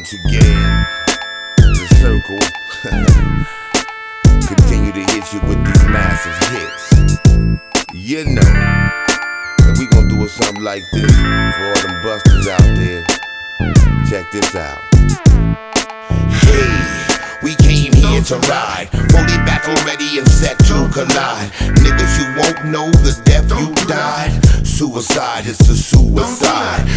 once again, the circle continue to hit you with these massive hits. You know, and we gon' do something like this for all them busters out there. Check this out. Hey, we came here to ride, fully battle ready and set to collide. Niggas, you won't know the death you died. Suicide is the suicide.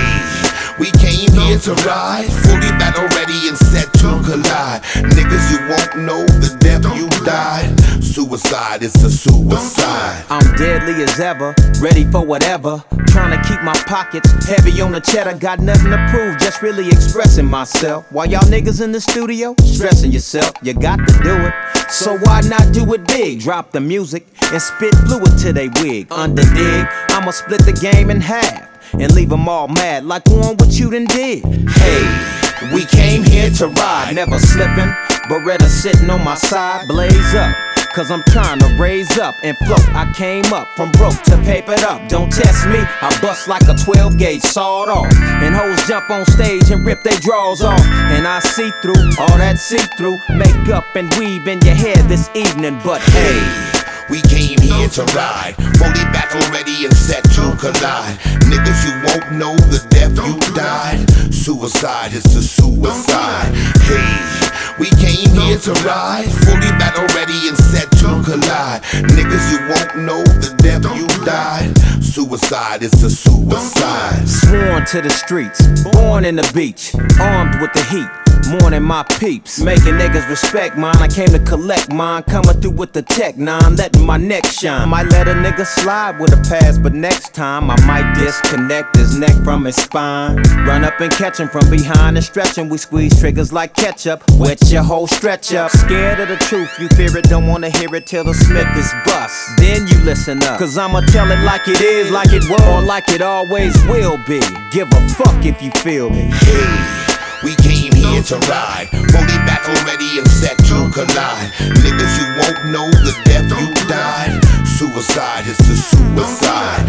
Hey, we came here to ride, fully battle ready and set to collide. Niggas, you won't know the death you died. Suicide is the suicide. I'm deadly as ever, ready for whatever. Trying to keep my pockets heavy on the cheddar. Got nothing to prove, just really expressing myself. While y'all niggas in the studio, stressing yourself, you got to do it. So why not do it big? Drop the music and spit fluid to they wig. Underdig, I'ma split the game in half and leave them all mad like one what you done did. Hey, we came here to ride, never slipping, Beretta sitting on my side, blaze up. Cause I'm trying to raise up and float. I came up from broke to papered up. Don't test me, I bust like a 12 gauge sawed off. And hoes jump on stage and rip they drawers off. And I see through all that see-through makeup and weave in your hair this evening. But hey, we came here to ride, fully battle ready and set to collide. Niggas, you won't know the death you died. Suicide is the suicide. Hey, we came here to ride, fully battle ready and set to collide. Niggas, you won't know the death you died. Suicide is the suicide. Sworn to the streets, born in the beach, armed with the heat. Morning my peeps, making niggas respect mine. I came to collect mine, coming through with the tech 9, letting my neck shine. Might let a nigga slide with a pass, but next time I might disconnect his neck from his spine. Run up and catch him from behind and stretch him. We squeeze triggers like ketchup, wet your whole stretch up. Scared of the truth, you fear it, don't wanna hear it till the Smith is bust. Then you listen up, cause I'ma tell it like it is, like it was, or like it always will be. Give a fuck if you feel me. Hey, we came here to ride, fully battle ready and set to collide. Niggas, you won't know the death you died. Suicide is the suicide.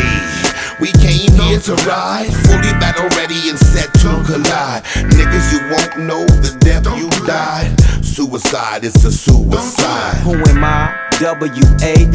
Hey, we came here to ride, fully battle ready and set to collide. Niggas, you won't know the death you died. Suicide is the suicide. Who am I? W-A-R-R-E-N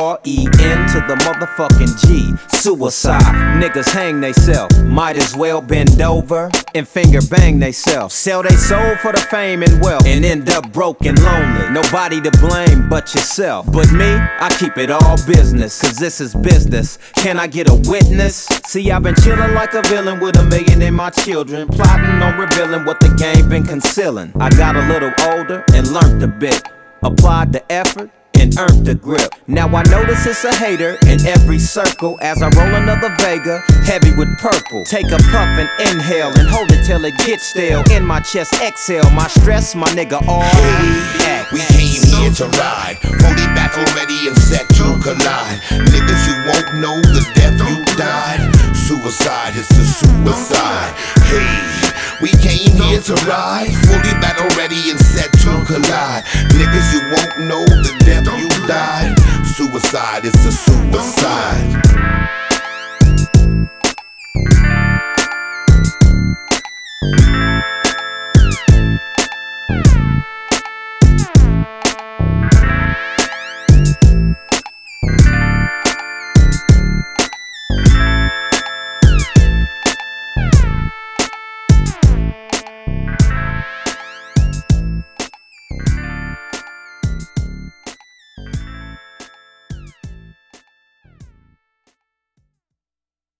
to the motherfucking G. Suicide. Niggas hang theyself. Might as well bend over and finger bang theyself. Sell they soul for the fame and wealth and end up broke and lonely. Nobody to blame but yourself. But me, I keep it all business, cause this is business. Can I get a witness? See, I've been chillin' like a villain with a million in my children, plotting on revealing what the game been concealing. I got a little older and learned a bit, applied the effort and earned the grip. Now I notice it's a hater in every circle as I roll another Vega, heavy with purple. Take a puff and inhale and hold it till it gets stale. In my chest exhale, my stress, my nigga, all we came here to ride, fully battle ready and set to collide. Niggas, you won't know the death you died. Suicide is the suicide. Hey, we came here to ride, fully battle ready and set to collide. Niggas, you won't know the death you died. Suicide is the suicide.